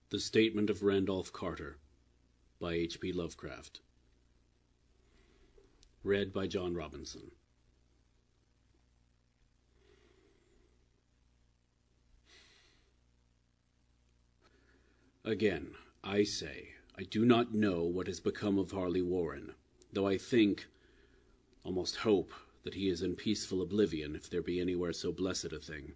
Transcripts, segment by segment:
The Statement of Randolph Carter by H.P. Lovecraft. Read by John Robinson. Again, I say, I do not know what has become of Harley Warren, though I think, almost hope, that he is in peaceful oblivion, if there be anywhere so blessed a thing.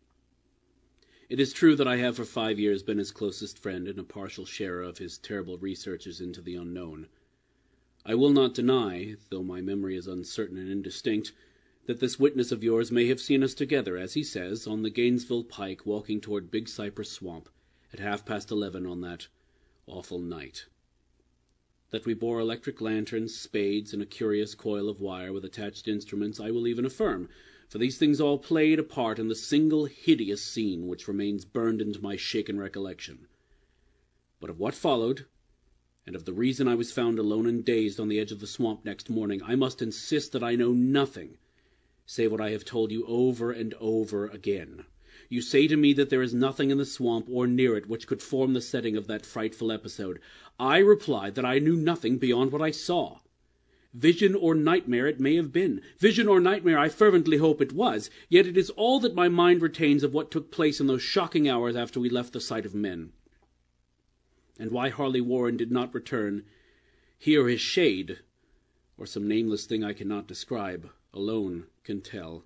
It is true that I have for 5 years been his closest friend and a partial sharer of his terrible researches into the unknown. I will not deny, though my memory is uncertain and indistinct, that this witness of yours may have seen us together, as he says, on the Gainesville Pike, walking toward Big Cypress Swamp at 11:30 on that awful night. That we bore electric lanterns, spades, and a curious coil of wire with attached instruments, I will even affirm, for these things all played a part in the single hideous scene which remains burned into my shaken recollection. But of what followed, and of the reason I was found alone and dazed on the edge of the swamp next morning, I must insist that I know nothing, save what I have told you over and over again. You say to me that there is nothing in the swamp or near it which could form the setting of that frightful episode. I reply that I knew nothing beyond what I saw. Vision or nightmare it may have been. Vision or nightmare I fervently hope it was, yet it is all that my mind retains of what took place in those shocking hours after we left the sight of men. And why Harley Warren did not return, he or his shade, or some nameless thing I cannot describe, alone can tell.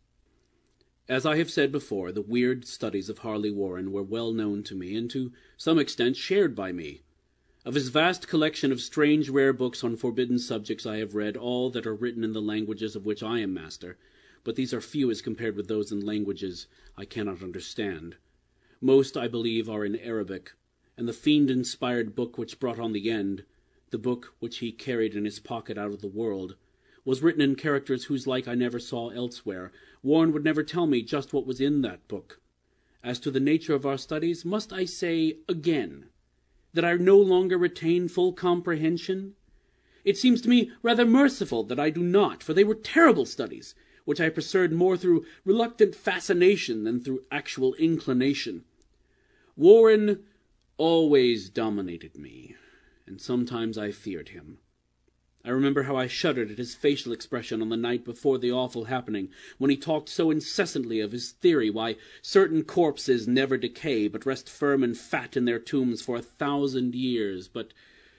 As I have said before, the weird studies of Harley Warren were well known to me, and to some extent shared by me. Of his vast collection of strange, rare books on forbidden subjects I have read all that are written in the languages of which I am master, but these are few as compared with those in languages I cannot understand. Most, I believe, are in Arabic, and the fiend-inspired book which brought on the end, the book which he carried in his pocket out of the world, was written in characters whose like I never saw elsewhere. Warren would never tell me just what was in that book. As to the nature of our studies, must I say again that I no longer retain full comprehension? It seems to me rather merciful that I do not, for they were terrible studies, which I pursued more through reluctant fascination than through actual inclination. Warren always dominated me, and sometimes I feared him. I remember how I shuddered at his facial expression on the night before the awful happening, when he talked so incessantly of his theory why certain corpses never decay, but rest firm and fat in their tombs for 1,000 years. But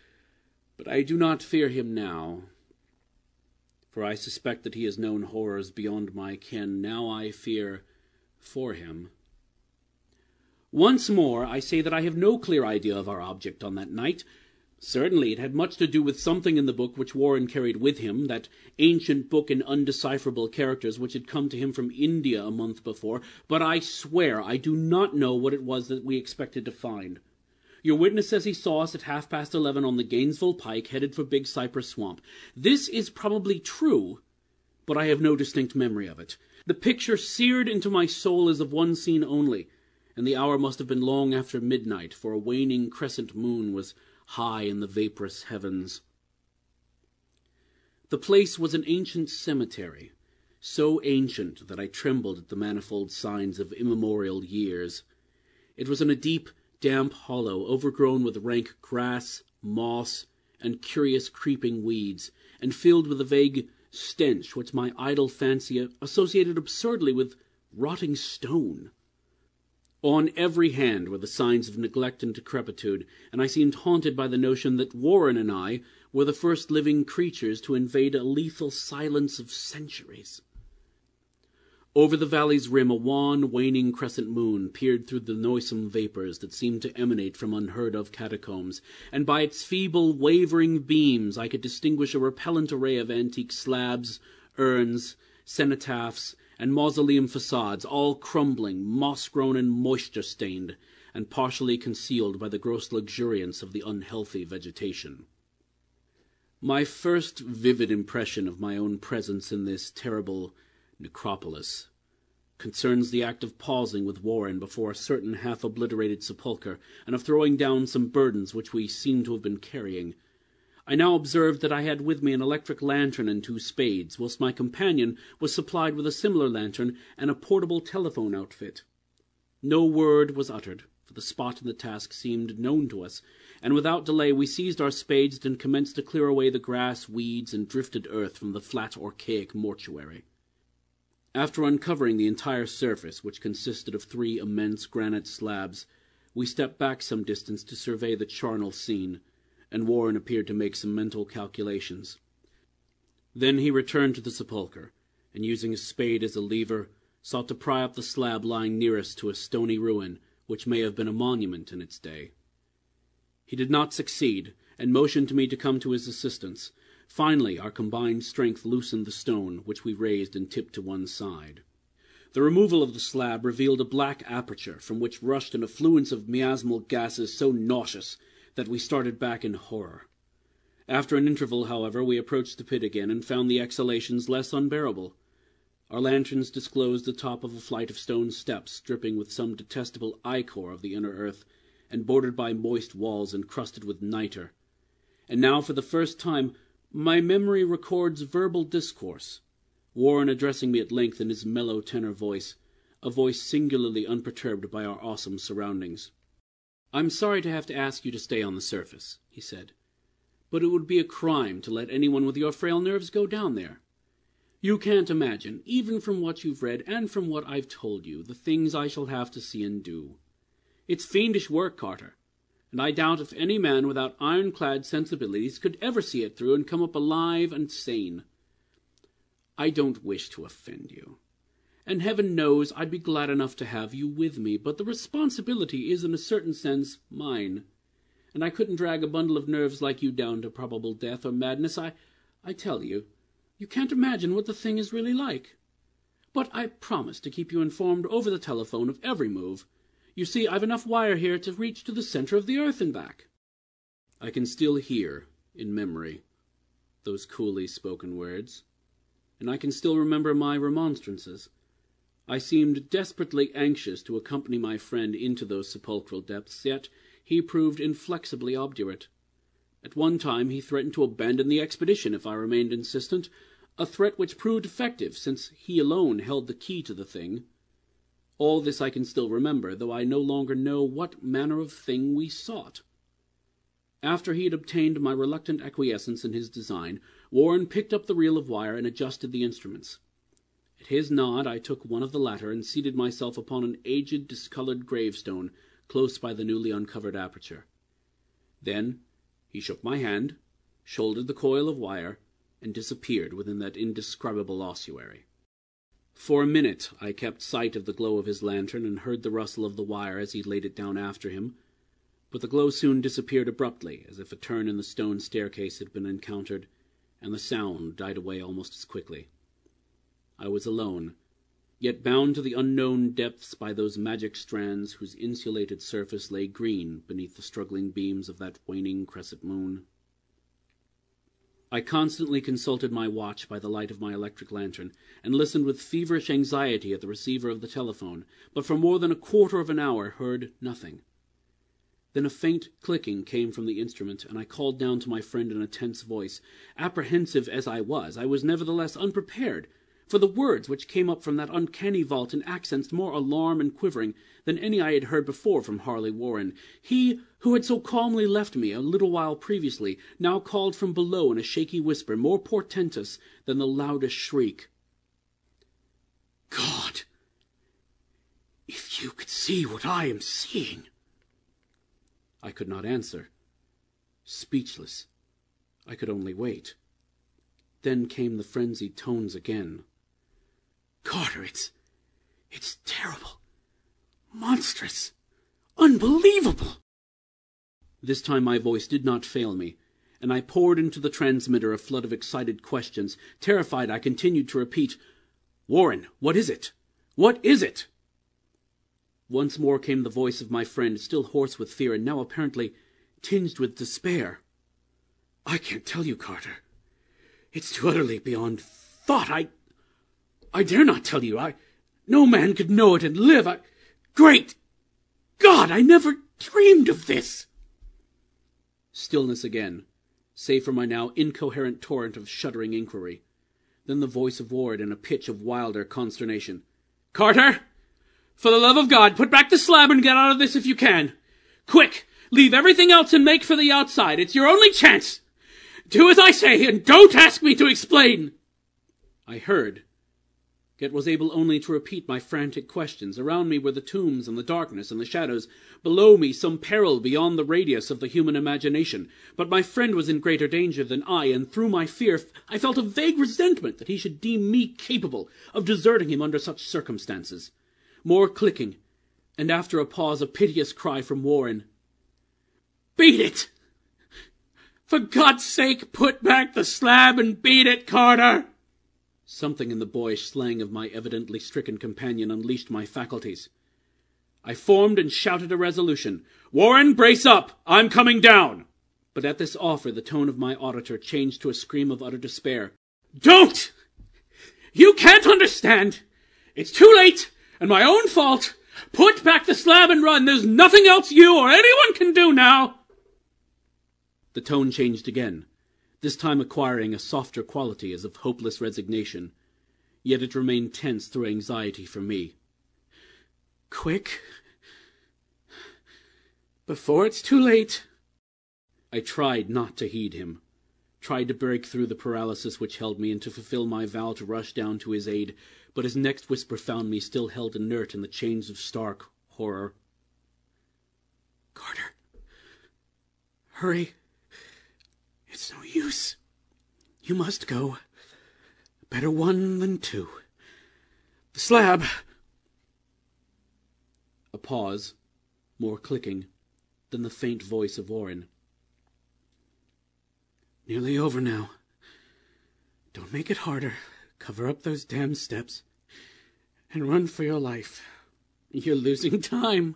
I do not fear him now, for I suspect that he has known horrors beyond my ken. Now I fear for him. Once more, I say that I have no clear idea of our object on that night. Certainly it had much to do with something in the book which Warren carried with him, that ancient book in undecipherable characters which had come to him from India a month before, but I swear I do not know what it was that we expected to find. Your witness says he saw us at 11:30 on the Gainesville Pike, headed for Big Cypress Swamp. This is probably true, but I have no distinct memory of it. The picture seared into my soul is of one scene only, and the hour must have been long after midnight, for a waning crescent moon was high in the vaporous heavens. The place was an ancient cemetery, so ancient that I trembled at the manifold signs of immemorial years. It was in a deep, damp hollow, overgrown with rank grass, moss, and curious creeping weeds, and filled with a vague stench which my idle fancy associated absurdly with rotting stone. On every hand were the signs of neglect and decrepitude, and I seemed haunted by the notion that Warren and I were the first living creatures to invade a lethal silence of centuries. Over the valley's rim a wan, waning crescent moon peered through the noisome vapors that seemed to emanate from unheard-of catacombs, and by its feeble, wavering beams I could distinguish a repellent array of antique slabs, urns, cenotaphs, and mausoleum facades, all crumbling, moss-grown and moisture-stained, and partially concealed by the gross luxuriance of the unhealthy vegetation. My first vivid impression of my own presence in this terrible necropolis concerns the act of pausing with Warren before a certain half-obliterated sepulchre, and of throwing down some burdens which we seemed to have been carrying. I now observed that I had with me an electric lantern and 2 spades, whilst my companion was supplied with a similar lantern and a portable telephone outfit. No word was uttered, for the spot and the task seemed known to us, and without delay we seized our spades and commenced to clear away the grass, weeds, and drifted earth from the flat, archaic mortuary. After uncovering the entire surface, which consisted of 3 immense granite slabs, we stepped back some distance to survey the charnel scene, and Warren appeared to make some mental calculations. Then he returned to the sepulchre, and using his spade as a lever, sought to pry up the slab lying nearest to a stony ruin, which may have been a monument in its day. He did not succeed, and motioned to me to come to his assistance. Finally, our combined strength loosened the stone, which we raised and tipped to one side. The removal of the slab revealed a black aperture, from which rushed an effluence of miasmal gases so nauseous that we started back in horror. After an interval, however, we approached the pit again, and found the exhalations less unbearable. Our lanterns disclosed the top of a flight of stone steps, dripping with some detestable ichor of the inner earth, and bordered by moist walls encrusted with nitre. And now, for the first time, my memory records verbal discourse, Warren addressing me at length in his mellow tenor voice, a voice singularly unperturbed by our awesome surroundings. "I'm sorry to have to ask you to stay on the surface," he said, "but it would be a crime to let anyone with your frail nerves go down there. You can't imagine, even from what you've read and from what I've told you, the things I shall have to see and do. It's fiendish work, Carter, and I doubt if any man without ironclad sensibilities could ever see it through and come up alive and sane. I don't wish to offend you, and heaven knows I'd be glad enough to have you with me, but the responsibility is in a certain sense mine, and I couldn't drag a bundle of nerves like you down to probable death or madness. I tell you, you can't imagine what the thing is really like. But I promise to keep you informed over the telephone of every move. You see, I've enough wire here to reach to the center of the earth and back." I can still hear, in memory, those coolly spoken words, and I can still remember my remonstrances. I seemed desperately anxious to accompany my friend into those sepulchral depths, yet he proved inflexibly obdurate. At one time he threatened to abandon the expedition if I remained insistent, a threat which proved effective, since he alone held the key to the thing. All this I can still remember, though I no longer know what manner of thing we sought. After he had obtained my reluctant acquiescence in his design, Warren picked up the reel of wire and adjusted the instruments. At his nod I took one of the latter and seated myself upon an aged, discoloured gravestone close by the newly uncovered aperture. Then he shook my hand, shouldered the coil of wire, and disappeared within that indescribable ossuary. For a minute I kept sight of the glow of his lantern and heard the rustle of the wire as he laid it down after him, but the glow soon disappeared abruptly, as if a turn in the stone staircase had been encountered, and the sound died away almost as quickly. I was alone, yet bound to the unknown depths by those magic strands whose insulated surface lay green beneath the struggling beams of that waning crescent moon. I constantly consulted my watch by the light of my electric lantern, and listened with feverish anxiety at the receiver of the telephone, but for more than a quarter of an hour heard nothing. Then a faint clicking came from the instrument, and I called down to my friend in a tense voice. Apprehensive as I was nevertheless unprepared, for the words which came up from that uncanny vault in accents more alarm and quivering than any I had heard before from Harley Warren. He, who had so calmly left me a little while previously, now called from below in a shaky whisper, more portentous than the loudest shriek. "God, if you could see what I am seeing!" I could not answer. Speechless, I could only wait. Then came the frenzied tones again. "Carter, it's terrible, monstrous, unbelievable!" This time my voice did not fail me, and I poured into the transmitter a flood of excited questions. Terrified, I continued to repeat, "Warren, what is it? What is it?" Once more came the voice of my friend, still hoarse with fear, and now apparently tinged with despair. "I can't tell you, Carter. It's too utterly beyond thought. I dare not tell you. No man could know it and live. Great God, I never dreamed of this." Stillness again, save for my now incoherent torrent of shuddering inquiry. Then the voice of Ward in a pitch of wilder consternation. "Carter! For the love of God, put back the slab and get out of this if you can. Quick! Leave everything else and make for the outside. It's your only chance. Do as I say, and don't ask me to explain. I heard, yet was able only to repeat my frantic questions. Around me were the tombs and the darkness and the shadows. Below me some peril beyond the radius of the human imagination. But my friend was in greater danger than I, and through my fear I felt a vague resentment that he should deem me capable of deserting him under such circumstances. More clicking, and after a pause a piteous cry from Warren. Beat it! For God's sake, put back the slab and beat it, Carter! Something in the boyish slang of my evidently stricken companion unleashed my faculties. I formed and shouted a resolution. Warren, brace up! I'm coming down! But at this offer the tone of my auditor changed to a scream of utter despair. Don't! You can't understand! It's too late, and my own fault! Put back the slab and run! There's nothing else you or anyone can do now! The tone changed again, this time acquiring a softer quality as of hopeless resignation, yet it remained tense through anxiety for me. Quick! Before it's too late! I tried not to heed him, tried to break through the paralysis which held me and to fulfill my vow to rush down to his aid, but his next whisper found me still held inert in the chains of stark horror. Carter! Hurry! It's no use. You must go. Better one than two. The slab. A pause, more clicking, then the faint voice of Warren. Nearly over now. Don't make it harder. Cover up those damn steps. And run for your life. You're losing time.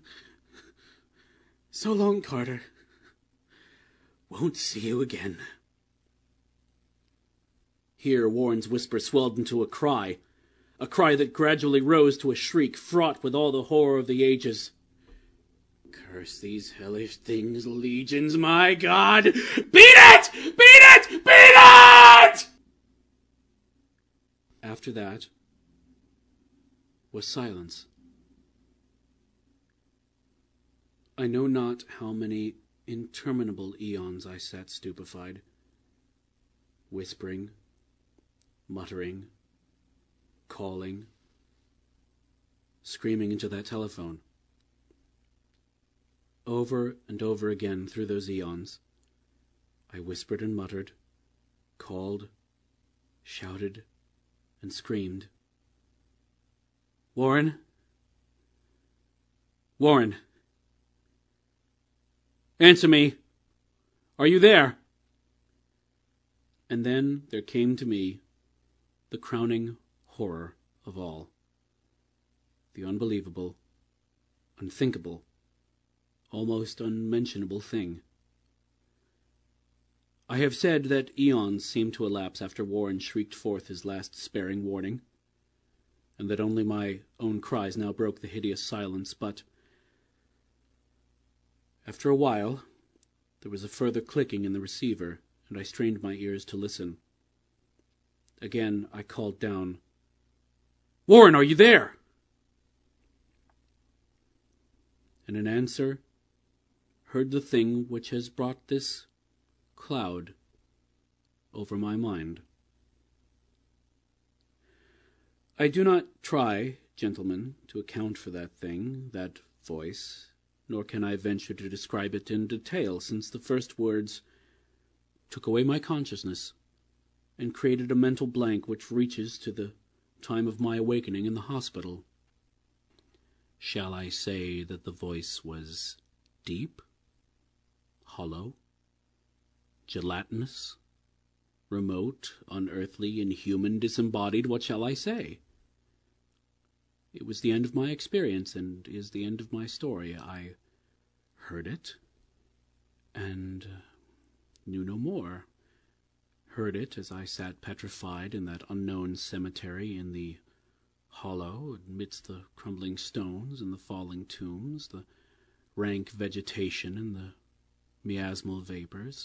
So long, Carter. Won't see you again. Here Warren's whisper swelled into a cry that gradually rose to a shriek fraught with all the horror of the ages. Curse these hellish things, legions, my God! Beat it! Beat it! Beat it! After that was silence. I know not how many interminable eons I sat stupefied, whispering, muttering, calling, screaming into that telephone. Over and over again through those eons, I whispered and muttered, called, shouted, and screamed. Warren! Warren! Answer me! Are you there? And then there came to me the crowning horror of all. The unbelievable, unthinkable, almost unmentionable thing. I have said that eons seemed to elapse after Warren shrieked forth his last despairing warning, and that only my own cries now broke the hideous silence, but after a while there was a further clicking in the receiver, and I strained my ears to listen. Again I called down, Warren, are you there? And in answer heard the thing which has brought this cloud over my mind. I do not try, gentlemen, to account for that thing, that voice, nor can I venture to describe it in detail, since the first words took away my consciousness and created a mental blank which reaches to the time of my awakening in the hospital. Shall I say that the voice was deep, hollow, gelatinous, remote, unearthly, inhuman, disembodied? What shall I say? It was the end of my experience, and is the end of my story. I heard it, and knew no more. Heard it as I sat petrified in that unknown cemetery, in the hollow, amidst the crumbling stones and the falling tombs, the rank vegetation and the miasmal vapors.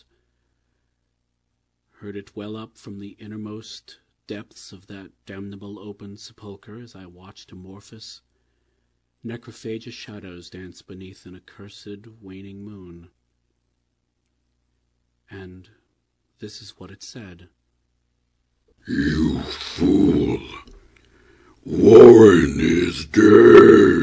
Heard it well up from the innermost depths of that damnable open sepulchre as I watched amorphous, Necrophagous shadows dance beneath an accursed waning moon. And this is what it said. You fool! Warren is dead!